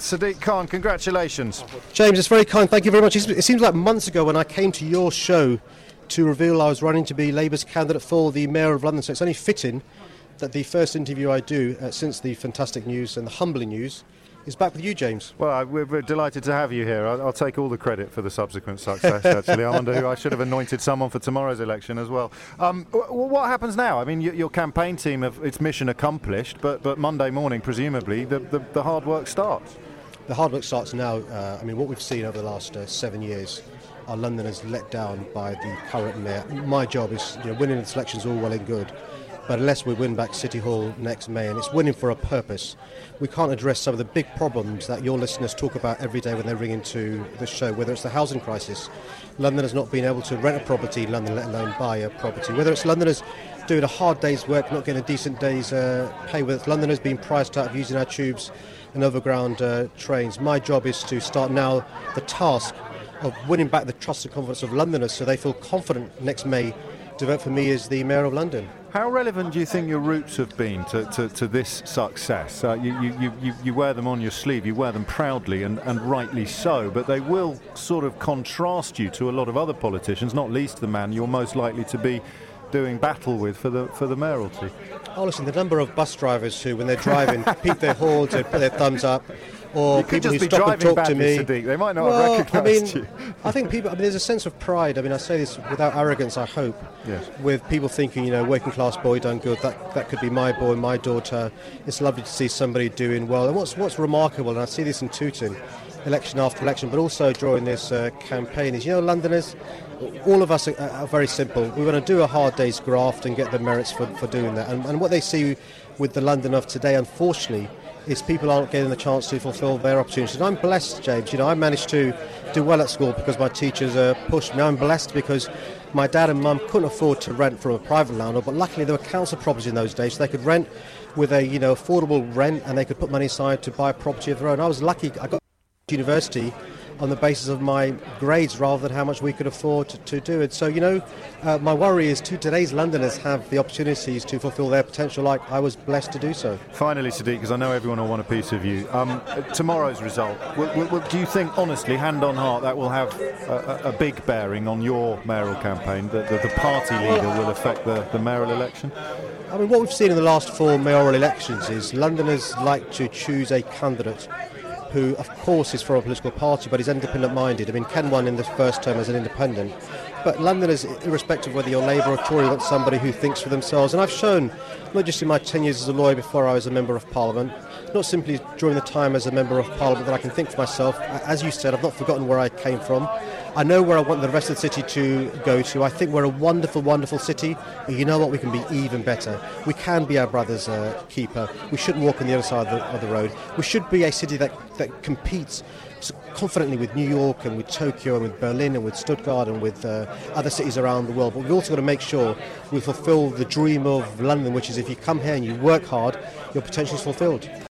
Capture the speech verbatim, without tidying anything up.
Sadiq Khan, congratulations. James, it's very kind. Thank you very much. It seems like months ago when I came to your show to reveal I was running to be Labour's candidate for the Mayor of London. So it's only fitting that the first interview I do uh, since the fantastic news and the humbling news is back with you, James. Well, I, we're, we're delighted to have you here. I'll, I'll take all the credit for the subsequent success, actually. I wonder who I should have anointed someone for tomorrow's election as well. Um, w- what happens now? I mean, y- your campaign team, have its mission accomplished, but, but Monday morning, presumably, the, the, the hard work starts. The hard work starts now. Uh, I mean, what we've seen over the last uh, seven years, our Londoners let down by the current mayor. My job is, you know, winning the elections all well and good, but unless we win back City Hall next May, and it's winning for a purpose, we can't address some of the big problems that your listeners talk about every day when they ring into the show, whether it's the housing crisis, Londoners not being able to rent a property in London, let alone buy a property, whether it's Londoners doing a hard day's work, not getting a decent day's uh, pay, whether it's Londoners being priced out of using our tubes and overground uh, trains. My job is to start now the task of winning back the trust and confidence of Londoners so they feel confident next May to vote for me as the Mayor of London. How relevant do you think your roots have been to, to, to this success? Uh, you, you, you, you wear them on your sleeve, you wear them proudly and, and rightly so, but they will sort of contrast you to a lot of other politicians, not least the man you're most likely to be doing battle with for the for the mayoralty. Oh, listen, the number of bus drivers who, when they're driving, peep their horns and put their thumbs up, or people who stop and talk to me. Sadiq. They might not well, have recognised I mean, you. I think people. I mean, there's a sense of pride. I mean, I say this without arrogance. I hope. Yes. With people thinking, you know, working class boy done good. That that could be my boy, my daughter. It's lovely to see somebody doing well. And what's what's remarkable, and I see this in Tooting, election after election, but also during this uh, campaign, is, you know, Londoners, all of us are, are very simple. We want to do a hard day's graft and get the merits for, for doing that. And, and what they see with the London of today, unfortunately, is people aren't getting the chance to fulfil their opportunities. And I'm blessed, James. You know, I managed to do well at school because my teachers uh, pushed me. I'm blessed because my dad and mum couldn't afford to rent from a private landlord, but luckily there were council properties in those days, so they could rent with a, you know, affordable rent, and they could put money aside to buy a property of their own. I was lucky. I got to university on the basis of my grades rather than how much we could afford to, to do it. So, you know, uh, my worry is to today's Londoners have the opportunities to fulfil their potential like I was blessed to do so. Finally, Sadiq, because I know everyone will want a piece of you, um, tomorrow's result, will, will, will, do you think, honestly, hand on heart, that will have a, a, a big bearing on your mayoral campaign, that the, the party leader will affect the, the mayoral election? I mean, what we've seen in the last four mayoral elections is Londoners like to choose a candidate who, of course, is from a political party, but is independent-minded. I mean, Ken won in the first term as an independent. But Londoners, irrespective of whether you're Labour or Tory, want somebody who thinks for themselves. And I've shown, not just in my ten years as a lawyer before I was a Member of Parliament, not simply during the time as a Member of Parliament, that I can think for myself. As you said, I've not forgotten where I came from. I know where I want the rest of the city to go to. I think we're a wonderful, wonderful city. But you know what? We can be even better. We can be our brother's uh, keeper. We shouldn't walk on the other side of the, of the road. We should be a city that, that competes confidently with New York and with Tokyo and with Berlin and with Stuttgart and with uh, other cities around the world. But we've also got to make sure we fulfil the dream of London, which is if you come here and you work hard, your potential is fulfilled.